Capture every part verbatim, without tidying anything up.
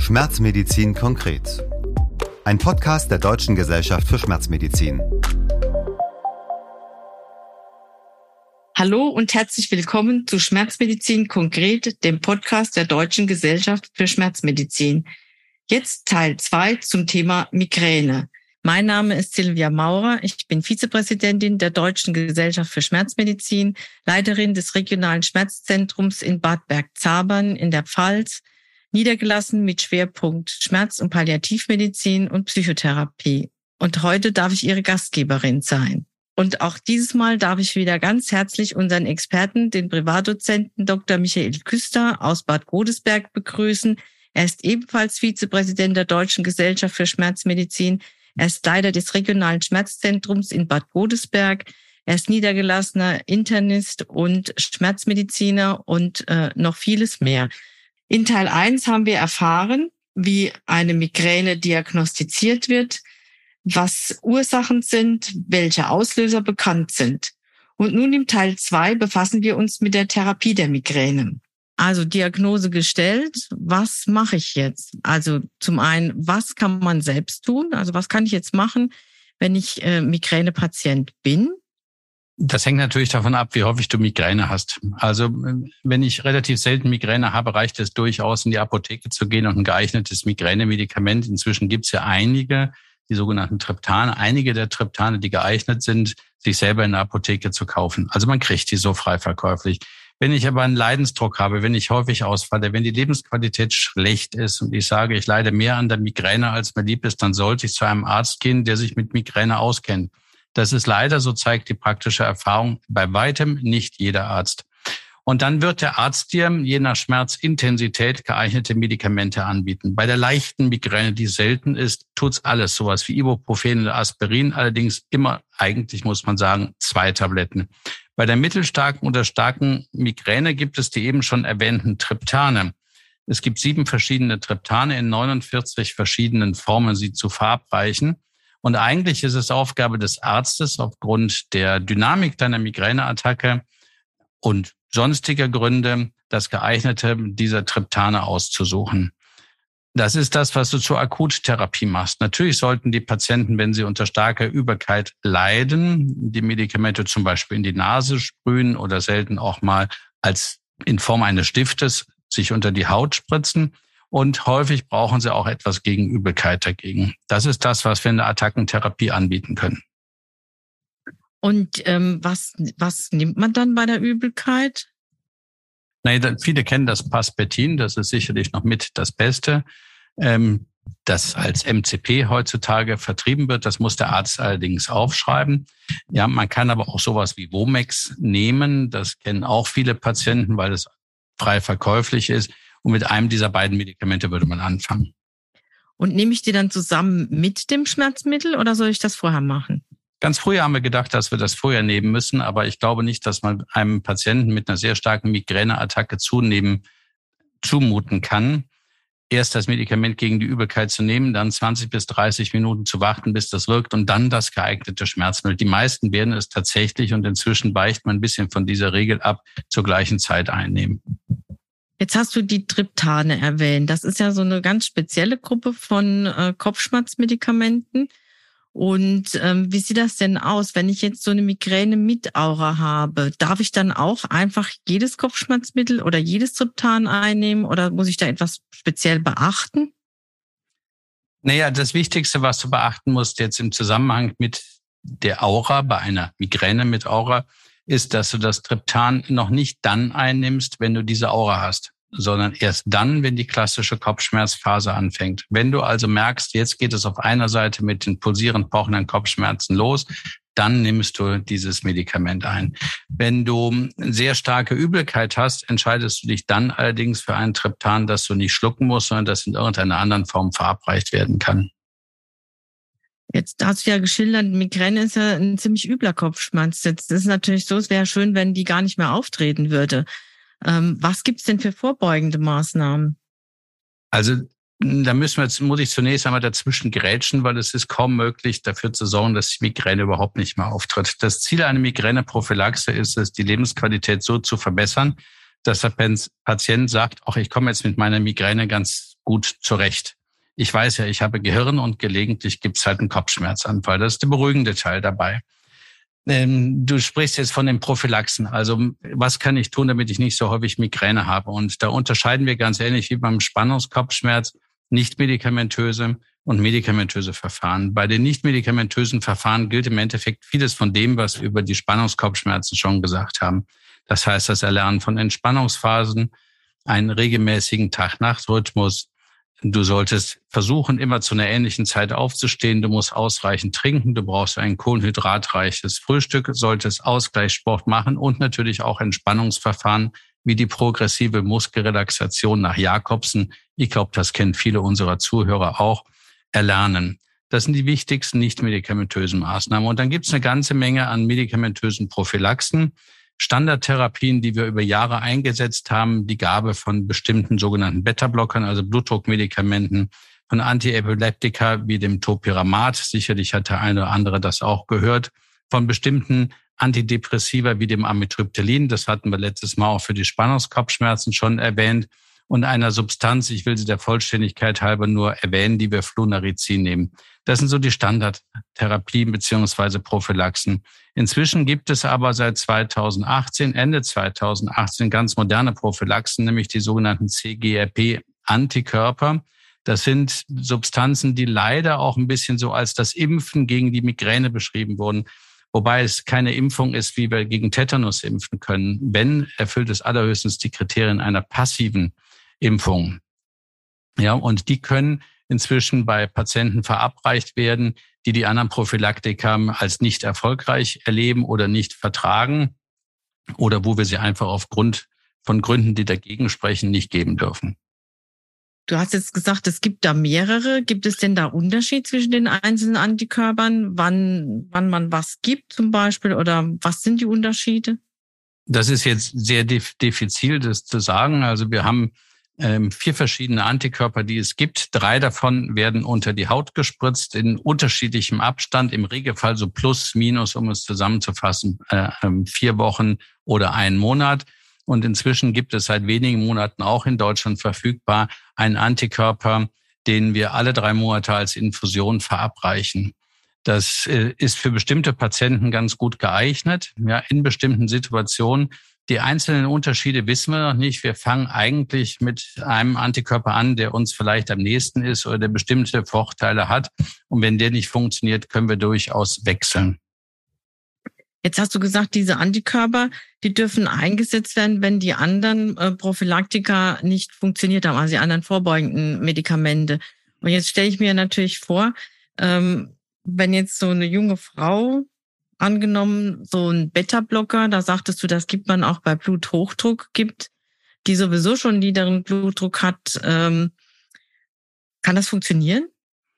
Schmerzmedizin konkret. Ein Podcast der Deutschen Gesellschaft für Schmerzmedizin. Hallo und herzlich willkommen zu Schmerzmedizin konkret, dem Podcast der Deutschen Gesellschaft für Schmerzmedizin. Jetzt Teil zwei zum Thema Migräne. Mein Name ist Silvia Maurer. Ich bin Vizepräsidentin der Deutschen Gesellschaft für Schmerzmedizin, Leiterin des regionalen Schmerzzentrums in Bad Bergzabern in der Pfalz, niedergelassen mit Schwerpunkt Schmerz- und Palliativmedizin und Psychotherapie. Und heute darf ich Ihre Gastgeberin sein. Und auch dieses Mal darf ich wieder ganz herzlich unseren Experten, den Privatdozenten Doktor Michael Küster aus Bad Godesberg begrüßen. Er ist ebenfalls Vizepräsident der Deutschen Gesellschaft für Schmerzmedizin. Er ist Leiter des regionalen Schmerzzentrums in Bad Godesberg. Er ist niedergelassener Internist und Schmerzmediziner und äh, noch vieles mehr. In Teil eins haben wir erfahren, wie eine Migräne diagnostiziert wird, was Ursachen sind, welche Auslöser bekannt sind. Und nun im Teil zwei befassen wir uns mit der Therapie der Migräne. Also Diagnose gestellt, was mache ich jetzt? Also zum einen, was kann man selbst tun? Also was kann ich jetzt machen, wenn ich äh, Migränepatient bin? Das hängt natürlich davon ab, wie häufig du Migräne hast. Also wenn ich relativ selten Migräne habe, reicht es durchaus, in die Apotheke zu gehen und ein geeignetes Migränemedikament. Inzwischen gibt es ja einige, die sogenannten Triptane, einige der Triptane, die geeignet sind, sich selber in der Apotheke zu kaufen. Also man kriegt die so frei verkäuflich. Wenn ich aber einen Leidensdruck habe, wenn ich häufig ausfalle, wenn die Lebensqualität schlecht ist und ich sage, ich leide mehr an der Migräne, als mir lieb ist, dann sollte ich zu einem Arzt gehen, der sich mit Migräne auskennt. Das ist leider, so zeigt die praktische Erfahrung, bei weitem nicht jeder Arzt. Und dann wird der Arzt dir je nach Schmerzintensität geeignete Medikamente anbieten. Bei der leichten Migräne, die selten ist, tut's alles, sowas wie Ibuprofen oder Aspirin, allerdings immer, eigentlich muss man sagen, zwei Tabletten. Bei der mittelstarken oder starken Migräne gibt es die eben schon erwähnten Triptane. Es gibt sieben verschiedene Triptane in neunundvierzig verschiedenen Formen, sie zu verabreichen. Und eigentlich ist es Aufgabe des Arztes, aufgrund der Dynamik deiner Migräneattacke und sonstiger Gründe, das geeignete dieser Triptane auszusuchen. Das ist das, was du zur Akuttherapie machst. Natürlich sollten die Patienten, wenn sie unter starker Übelkeit leiden, die Medikamente zum Beispiel in die Nase sprühen oder selten auch mal als in Form eines Stiftes sich unter die Haut spritzen. Und häufig brauchen sie auch etwas gegen Übelkeit dagegen. Das ist das, was wir in der Attackentherapie anbieten können. Und ähm, was was nimmt man dann bei der Übelkeit? Nein, viele kennen das Paspetin, das ist sicherlich noch mit das Beste, ähm, das als M C P heutzutage vertrieben wird. Das muss der Arzt allerdings aufschreiben. Ja, man kann aber auch sowas wie Womex nehmen. Das kennen auch viele Patienten, weil es frei verkäuflich ist. Und mit einem dieser beiden Medikamente würde man anfangen. Und nehme ich die dann zusammen mit dem Schmerzmittel oder soll ich das vorher machen? Ganz früher haben wir gedacht, dass wir das vorher nehmen müssen, aber ich glaube nicht, dass man einem Patienten mit einer sehr starken Migräneattacke zunehmen, zumuten kann, erst das Medikament gegen die Übelkeit zu nehmen, dann zwanzig bis dreißig Minuten zu warten, bis das wirkt und dann das geeignete Schmerzmittel. Die meisten werden es tatsächlich, und inzwischen weicht man ein bisschen von dieser Regel ab, zur gleichen Zeit einnehmen. Jetzt hast du die Triptane erwähnt. Das ist ja so eine ganz spezielle Gruppe von äh, Kopfschmerzmedikamenten. Und ähm, wie sieht das denn aus, wenn ich jetzt so eine Migräne mit Aura habe? Darf ich dann auch einfach jedes Kopfschmerzmittel oder jedes Triptan einnehmen oder muss ich da etwas speziell beachten? Naja, das Wichtigste, was du beachten musst jetzt im Zusammenhang mit der Aura, bei einer Migräne mit Aura, ist, dass du das Triptan noch nicht dann einnimmst, wenn du diese Aura hast, sondern erst dann, wenn die klassische Kopfschmerzphase anfängt. Wenn du also merkst, jetzt geht es auf einer Seite mit den pulsierend pochenden Kopfschmerzen los, dann nimmst du dieses Medikament ein. Wenn du sehr starke Übelkeit hast, entscheidest du dich dann allerdings für ein Triptan, das du nicht schlucken musst, sondern das in irgendeiner anderen Form verabreicht werden kann. Jetzt hast du ja geschildert, Migräne ist ja ein ziemlich übler Kopfschmerz. Jetzt ist es natürlich so, es wäre schön, wenn die gar nicht mehr auftreten würde. Ähm, was gibt's denn für vorbeugende Maßnahmen? Also da müssen wir jetzt, muss ich zunächst einmal dazwischen grätschen, weil es ist kaum möglich, dafür zu sorgen, dass die Migräne überhaupt nicht mehr auftritt. Das Ziel einer Migräneprophylaxe ist es, die Lebensqualität so zu verbessern, dass der Patient sagt, ach, ich komme jetzt mit meiner Migräne ganz gut zurecht. Ich weiß ja, ich habe Gehirn und gelegentlich gibt es halt einen Kopfschmerzanfall. Das ist der beruhigende Teil dabei. Ähm, du sprichst jetzt von den Prophylaxen. Also was kann ich tun, damit ich nicht so häufig Migräne habe? Und da unterscheiden wir ganz ähnlich wie beim Spannungskopfschmerz nicht medikamentöse und medikamentöse Verfahren. Bei den nicht medikamentösen Verfahren gilt im Endeffekt vieles von dem, was wir über die Spannungskopfschmerzen schon gesagt haben. Das heißt, das Erlernen von Entspannungsphasen, einen regelmäßigen Tag-Nacht-Rhythmus. Du solltest versuchen, immer zu einer ähnlichen Zeit aufzustehen. Du musst ausreichend trinken. Du brauchst ein kohlenhydratreiches Frühstück, solltest Ausgleichssport machen und natürlich auch Entspannungsverfahren wie die progressive Muskelrelaxation nach Jacobsen. Ich glaube, das kennen viele unserer Zuhörer auch, erlernen. Das sind die wichtigsten nicht-medikamentösen Maßnahmen. Und dann gibt es eine ganze Menge an medikamentösen Prophylaxen. Standardtherapien, die wir über Jahre eingesetzt haben, die Gabe von bestimmten sogenannten Beta-Blockern, also Blutdruckmedikamenten, von Antiepileptika wie dem Topiramat, sicherlich hat der eine oder andere das auch gehört, von bestimmten Antidepressiva wie dem Amitriptylin, das hatten wir letztes Mal auch für die Spannungskopfschmerzen schon erwähnt, und einer Substanz, ich will sie der Vollständigkeit halber nur erwähnen, die wir Flunarizin nehmen. Das sind so die Standardtherapien beziehungsweise Prophylaxen. Inzwischen gibt es aber seit zweitausendachtzehn, Ende zweitausendachtzehn ganz moderne Prophylaxen, nämlich die sogenannten C G R P-Antikörper. Das sind Substanzen, die leider auch ein bisschen so als das Impfen gegen die Migräne beschrieben wurden. Wobei es keine Impfung ist, wie wir gegen Tetanus impfen können. Wenn, erfüllt es allerhöchstens die Kriterien einer passiven Impfung. Ja, und die können inzwischen bei Patienten verabreicht werden, die die anderen Prophylaktika als nicht erfolgreich erleben oder nicht vertragen oder wo wir sie einfach aufgrund von Gründen, die dagegen sprechen, nicht geben dürfen. Du hast jetzt gesagt, es gibt da mehrere. Gibt es denn da Unterschied zwischen den einzelnen Antikörpern, wann, wann man was gibt zum Beispiel, oder was sind die Unterschiede? Das ist jetzt sehr diffizil, das zu sagen. Also wir haben ähm, vier verschiedene Antikörper, die es gibt. Drei davon werden unter die Haut gespritzt in unterschiedlichem Abstand, im Regelfall so plus, minus, um es zusammenzufassen, äh, vier Wochen oder einen Monat. Und inzwischen gibt es seit wenigen Monaten auch in Deutschland verfügbar einen Antikörper, den wir alle drei Monate als Infusion verabreichen. Das ist für bestimmte Patienten ganz gut geeignet, ja, in bestimmten Situationen. Die einzelnen Unterschiede wissen wir noch nicht. Wir fangen eigentlich mit einem Antikörper an, der uns vielleicht am nächsten ist oder der bestimmte Vorteile hat. Und wenn der nicht funktioniert, können wir durchaus wechseln. Jetzt hast du gesagt, diese Antikörper, die dürfen eingesetzt werden, wenn die anderen äh, Prophylaktika nicht funktioniert haben, also die anderen vorbeugenden Medikamente. Und jetzt stelle ich mir natürlich vor, ähm, wenn jetzt so eine junge Frau, angenommen, so ein Beta-Blocker, da sagtest du, das gibt man auch bei Bluthochdruck, gibt, die sowieso schon niederen Blutdruck hat, ähm, kann das funktionieren?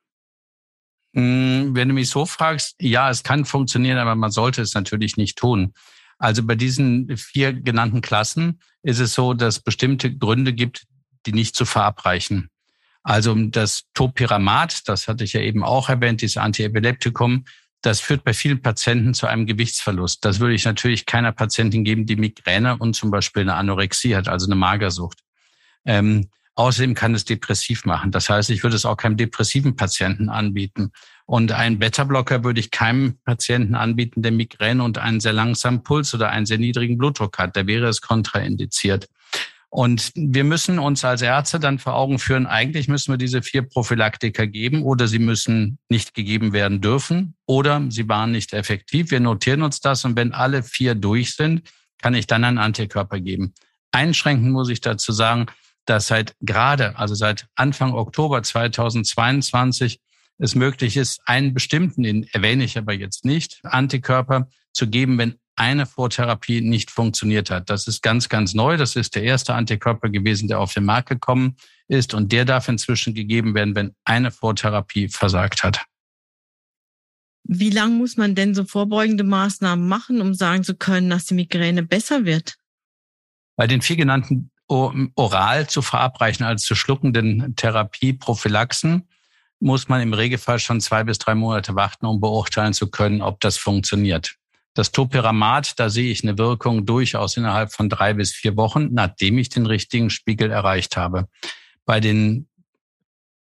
Wenn du mich so fragst, ja, es kann funktionieren, aber man sollte es natürlich nicht tun. Also bei diesen vier genannten Klassen ist es so, dass es bestimmte Gründe gibt, die nicht zu verabreichen. Also das Topiramat, das hatte ich ja eben auch erwähnt, dieses Antiepileptikum, das führt bei vielen Patienten zu einem Gewichtsverlust. Das würde ich natürlich keiner Patientin geben, die Migräne und zum Beispiel eine Anorexie hat, also eine Magersucht. Ähm, Außerdem kann es depressiv machen. Das heißt, ich würde es auch keinem depressiven Patienten anbieten. Und einen Beta-Blocker würde ich keinem Patienten anbieten, der Migräne und einen sehr langsamen Puls oder einen sehr niedrigen Blutdruck hat. Da wäre es kontraindiziert. Und wir müssen uns als Ärzte dann vor Augen führen, eigentlich müssen wir diese vier Prophylaktika geben oder sie müssen nicht gegeben werden dürfen oder sie waren nicht effektiv. Wir notieren uns das und wenn alle vier durch sind, kann ich dann einen Antikörper geben. Einschränkend muss ich dazu sagen, dass seit gerade, also seit Anfang Oktober zweitausendzweiundzwanzig es möglich ist, einen bestimmten, den erwähne ich aber jetzt nicht, Antikörper zu geben, wenn eine Vortherapie nicht funktioniert hat. Das ist ganz, ganz neu. Das ist der erste Antikörper gewesen, der auf den Markt gekommen ist. Und der darf inzwischen gegeben werden, wenn eine Vortherapie versagt hat. Wie lange muss man denn so vorbeugende Maßnahmen machen, um sagen zu können, dass die Migräne besser wird? Bei den vier genannten oral zu verabreichen als zu schluckenden Therapieprophylaxen muss man im Regelfall schon zwei bis drei Monate warten, um beurteilen zu können, ob das funktioniert. Das Topiramat, da sehe ich eine Wirkung durchaus innerhalb von drei bis vier Wochen, nachdem ich den richtigen Spiegel erreicht habe. Bei den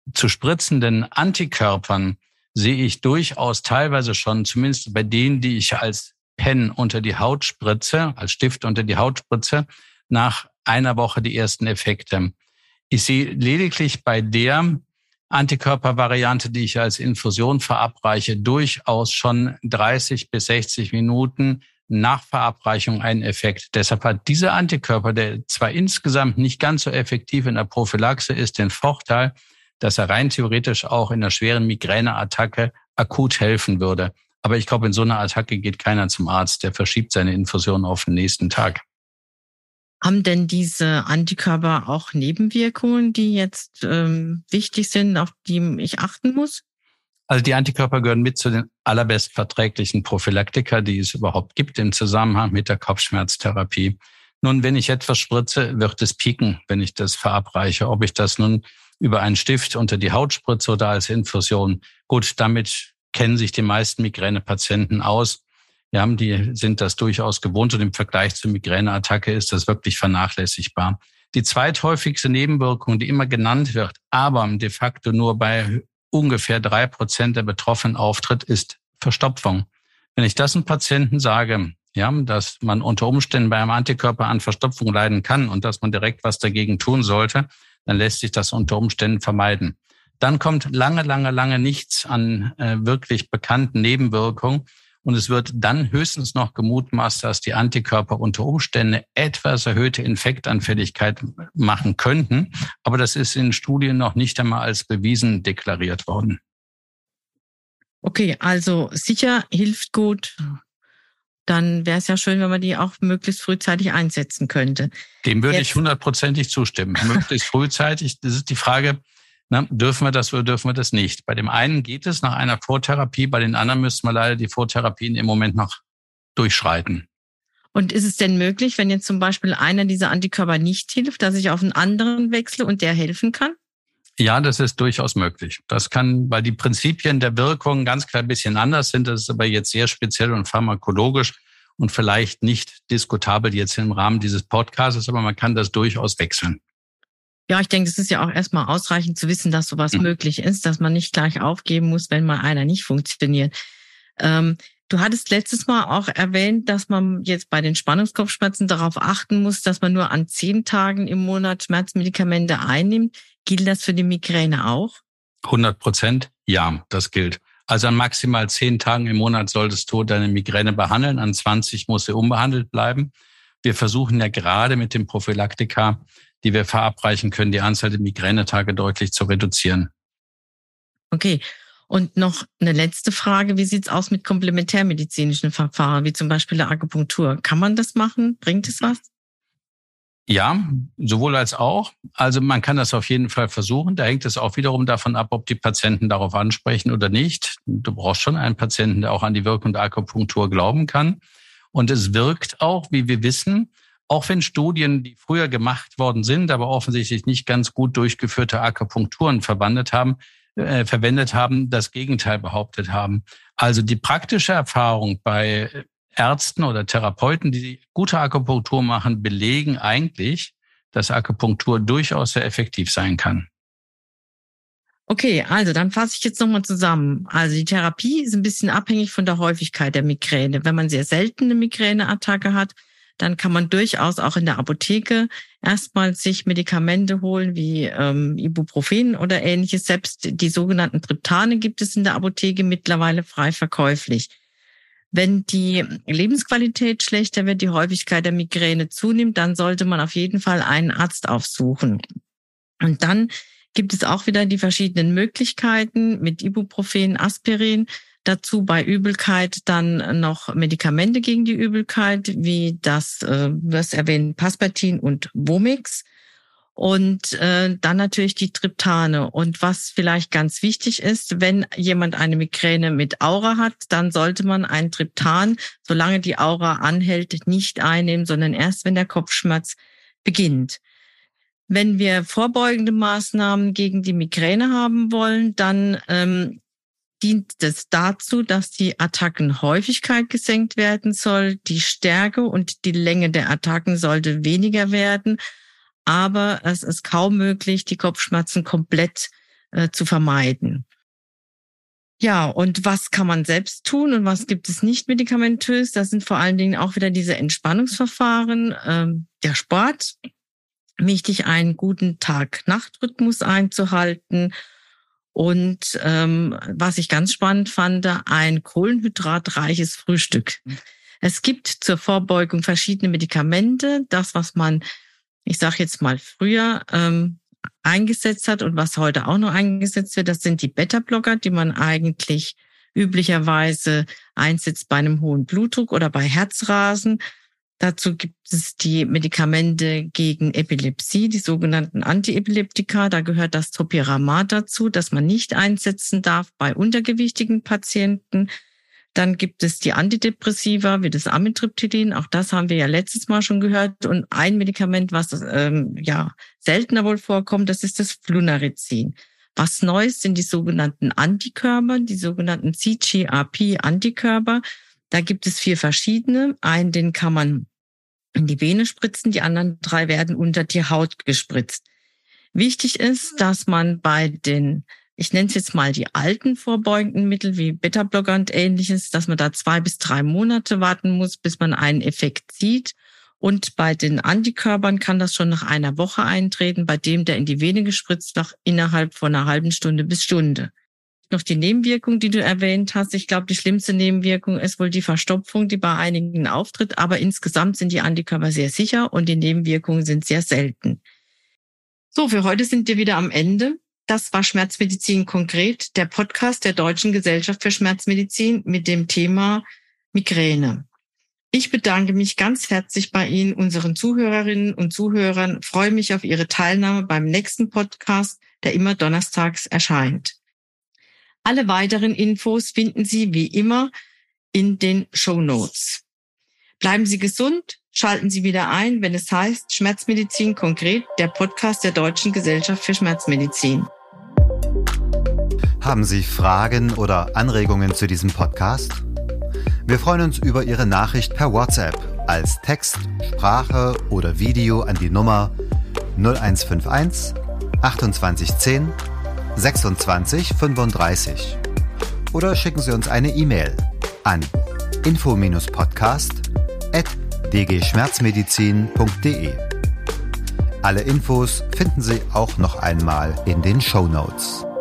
zu spritzenden Antikörpern sehe ich durchaus teilweise schon, zumindest bei denen, die ich als Pen unter die Haut spritze, als Stift unter die Haut spritze, nach einer Woche die ersten Effekte. Ich sehe lediglich bei der Antikörpervariante, die ich als Infusion verabreiche, durchaus schon dreißig bis sechzig Minuten nach Verabreichung einen Effekt. Deshalb hat dieser Antikörper, der zwar insgesamt nicht ganz so effektiv in der Prophylaxe ist, den Vorteil, dass er rein theoretisch auch in einer schweren Migräneattacke akut helfen würde. Aber ich glaube, in so einer Attacke geht keiner zum Arzt. Der verschiebt seine Infusion auf den nächsten Tag. Haben denn diese Antikörper auch Nebenwirkungen, die jetzt ähm, wichtig sind, auf die ich achten muss? Also die Antikörper gehören mit zu den allerbestverträglichen Prophylaktika, die es überhaupt gibt im Zusammenhang mit der Kopfschmerztherapie. Nun, wenn ich etwas spritze, wird es pieken, wenn ich das verabreiche. Ob ich das nun über einen Stift unter die Haut spritze oder als Infusion. Gut, damit kennen sich die meisten Migränepatienten aus. Ja, die sind das durchaus gewohnt und im Vergleich zur Migräneattacke ist das wirklich vernachlässigbar. Die zweithäufigste Nebenwirkung, die immer genannt wird, aber de facto nur bei ungefähr drei Prozent der Betroffenen auftritt, ist Verstopfung. Wenn ich das einem Patienten sage, ja, dass man unter Umständen bei einem Antikörper an Verstopfung leiden kann und dass man direkt was dagegen tun sollte, dann lässt sich das unter Umständen vermeiden. Dann kommt lange, lange, lange nichts an äh, wirklich bekannten Nebenwirkungen. Und es wird dann höchstens noch gemutmaßt, dass die Antikörper unter Umständen etwas erhöhte Infektanfälligkeit machen könnten. Aber das ist in Studien noch nicht einmal als bewiesen deklariert worden. Okay, also sicher hilft gut. Dann wäre es ja schön, wenn man die auch möglichst frühzeitig einsetzen könnte. Dem würde Jetzt. ich hundertprozentig zustimmen. Möglichst frühzeitig. Das ist die Frage, na, dürfen wir das oder dürfen wir das nicht? Bei dem einen geht es nach einer Vortherapie, bei den anderen müssen wir leider die Vortherapien im Moment noch durchschreiten. Und ist es denn möglich, wenn jetzt zum Beispiel einer dieser Antikörper nicht hilft, dass ich auf einen anderen wechsle und der helfen kann? Ja, das ist durchaus möglich. Das kann, weil die Prinzipien der Wirkung ganz klar ein bisschen anders sind. Das ist aber jetzt sehr speziell und pharmakologisch und vielleicht nicht diskutabel jetzt im Rahmen dieses Podcasts, aber man kann das durchaus wechseln. Ja, ich denke, es ist ja auch erstmal ausreichend zu wissen, dass sowas mhm. möglich ist, dass man nicht gleich aufgeben muss, wenn mal einer nicht funktioniert. Ähm, du hattest letztes Mal auch erwähnt, dass man jetzt bei den Spannungskopfschmerzen darauf achten muss, dass man nur an zehn Tagen im Monat Schmerzmedikamente einnimmt. Gilt das für die Migräne auch? hundert Prozent, ja, das gilt. Also an maximal zehn Tagen im Monat solltest du deine Migräne behandeln, an zwanzig muss sie unbehandelt bleiben. Wir versuchen ja gerade mit dem Prophylaktika, die wir verabreichen können, die Anzahl der Migränetage deutlich zu reduzieren. Okay. Und noch eine letzte Frage. Wie sieht's aus mit komplementärmedizinischen Verfahren, wie zum Beispiel der Akupunktur? Kann man das machen? Bringt es was? Ja, sowohl als auch. Also man kann das auf jeden Fall versuchen. Da hängt es auch wiederum davon ab, ob die Patienten darauf ansprechen oder nicht. Du brauchst schon einen Patienten, der auch an die Wirkung der Akupunktur glauben kann. Und es wirkt auch, wie wir wissen, auch wenn Studien, die früher gemacht worden sind, aber offensichtlich nicht ganz gut durchgeführte Akupunkturen verwendet haben, äh, verwendet haben, das Gegenteil behauptet haben. Also die praktische Erfahrung bei Ärzten oder Therapeuten, die gute Akupunktur machen, belegen eigentlich, dass Akupunktur durchaus sehr effektiv sein kann. Okay, also dann fasse ich jetzt nochmal zusammen. Also die Therapie ist ein bisschen abhängig von der Häufigkeit der Migräne. Wenn man sehr selten eine Migräneattacke hat, dann kann man durchaus auch in der Apotheke erstmal sich Medikamente holen wie ähm, Ibuprofen oder ähnliches. Selbst die sogenannten Triptane gibt es in der Apotheke mittlerweile frei verkäuflich. Wenn die Lebensqualität schlechter wird, die Häufigkeit der Migräne zunimmt, dann sollte man auf jeden Fall einen Arzt aufsuchen. Und dann gibt es auch wieder die verschiedenen Möglichkeiten mit Ibuprofen, Aspirin. Dazu bei Übelkeit dann noch Medikamente gegen die Übelkeit, wie das, äh, das erwähnt, Paspertin und Vomix. Und äh, dann natürlich die Triptane. Und was vielleicht ganz wichtig ist, wenn jemand eine Migräne mit Aura hat, dann sollte man ein Triptan, solange die Aura anhält, nicht einnehmen, sondern erst, wenn der Kopfschmerz beginnt. Wenn wir vorbeugende Maßnahmen gegen die Migräne haben wollen, dann ähm, dient es dazu, dass die Attackenhäufigkeit gesenkt werden soll. Die Stärke und die Länge der Attacken sollte weniger werden. Aber es ist kaum möglich, die Kopfschmerzen komplett äh, zu vermeiden. Ja, und was kann man selbst tun und was gibt es nicht medikamentös? Das sind vor allen Dingen auch wieder diese Entspannungsverfahren, ähm, der Sport. Wichtig, einen guten Tag-Nacht-Rhythmus einzuhalten. Und ähm, was ich ganz spannend fand, ein kohlenhydratreiches Frühstück. Es gibt zur Vorbeugung verschiedene Medikamente. Das, was man, ich sage jetzt mal früher, ähm, eingesetzt hat und was heute auch noch eingesetzt wird, das sind die Beta-Blocker, die man eigentlich üblicherweise einsetzt bei einem hohen Blutdruck oder bei Herzrasen. Dazu gibt es die Medikamente gegen Epilepsie, die sogenannten Antiepileptika. Da gehört das Topiramat dazu, das man nicht einsetzen darf bei untergewichtigen Patienten. Dann gibt es die Antidepressiva wie das Amitriptylin. Auch das haben wir ja letztes Mal schon gehört. Und ein Medikament, was ähm, ja seltener wohl vorkommt, das ist das Flunarizin. Was Neues sind die sogenannten Antikörper, die sogenannten C G R P-Antikörper. Da gibt es vier verschiedene. Einen, den kann man in die Vene spritzen. Die anderen drei werden unter die Haut gespritzt. Wichtig ist, dass man bei den, ich nenne es jetzt mal die alten vorbeugenden Mittel wie Beta-Blocker und Ähnliches, dass man da zwei bis drei Monate warten muss, bis man einen Effekt sieht. Und bei den Antikörpern kann das schon nach einer Woche eintreten, bei dem, der in die Vene gespritzt wird, innerhalb von einer halben Stunde bis Stunde. Noch die Nebenwirkung, die du erwähnt hast. Ich glaube, die schlimmste Nebenwirkung ist wohl die Verstopfung, die bei einigen auftritt. Aber insgesamt sind die Antikörper sehr sicher und die Nebenwirkungen sind sehr selten. So, für heute sind wir wieder am Ende. Das war Schmerzmedizin konkret, der Podcast der Deutschen Gesellschaft für Schmerzmedizin mit dem Thema Migräne. Ich bedanke mich ganz herzlich bei Ihnen, unseren Zuhörerinnen und Zuhörern, freue mich auf Ihre Teilnahme beim nächsten Podcast, der immer donnerstags erscheint. Alle weiteren Infos finden Sie wie immer in den Shownotes. Bleiben Sie gesund, schalten Sie wieder ein, wenn es heißt Schmerzmedizin konkret, der Podcast der Deutschen Gesellschaft für Schmerzmedizin. Haben Sie Fragen oder Anregungen zu diesem Podcast? Wir freuen uns über Ihre Nachricht per WhatsApp als Text, Sprache oder Video an die Nummer null eins fünf eins achtundzwanzig zehn sechsundzwanzig fünfunddreißig oder schicken Sie uns eine E-Mail an info podcast at d g schmerzmedizin punkt d e. Alle Infos finden Sie auch noch einmal in den Shownotes.